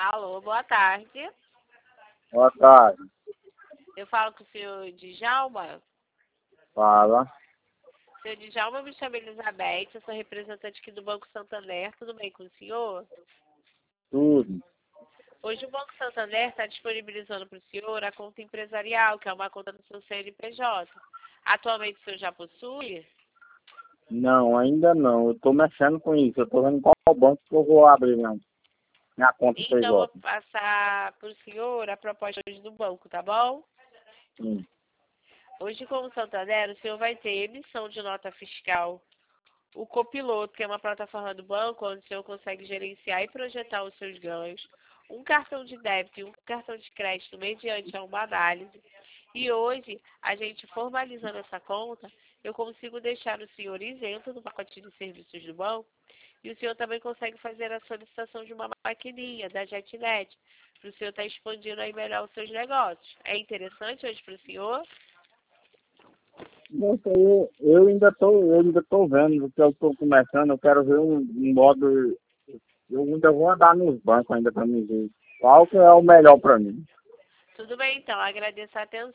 Alô, boa tarde. Boa tarde. Eu falo com o senhor Djalma. Fala. Senhor Djalma, me chamo Elizabeth, eu sou representante aqui do Banco Santander. Tudo bem com o senhor? Tudo. Hoje o Banco Santander está disponibilizando para o senhor a conta empresarial, que é uma conta do seu CNPJ. Atualmente o senhor já possui? Não, ainda não. Eu tô mexendo com isso. Eu tô vendo qual banco que eu vou abrir minha conta Então eu vou PJ. passar para o senhor a proposta hoje do banco, tá bom? Sim. Hoje, como Santander, o senhor vai ter emissão de nota fiscal, o Copiloto, que é uma plataforma do banco onde o senhor consegue gerenciar e projetar os seus ganhos, um cartão de débito e um cartão de crédito mediante a uma análise. E hoje, a gente formalizando essa conta, eu consigo deixar o senhor isento do pacote de serviços do banco e o senhor também consegue fazer a solicitação de uma maquininha da JetNet, para o senhor estar expandindo aí melhor os seus negócios. É interessante hoje para o senhor? Nossa, eu ainda tô vendo, porque eu tô começando, eu quero ver um modo. Eu ainda vou andar nos bancos ainda para me ver qual que é o melhor para mim. Tudo bem, então. Agradeço a atenção.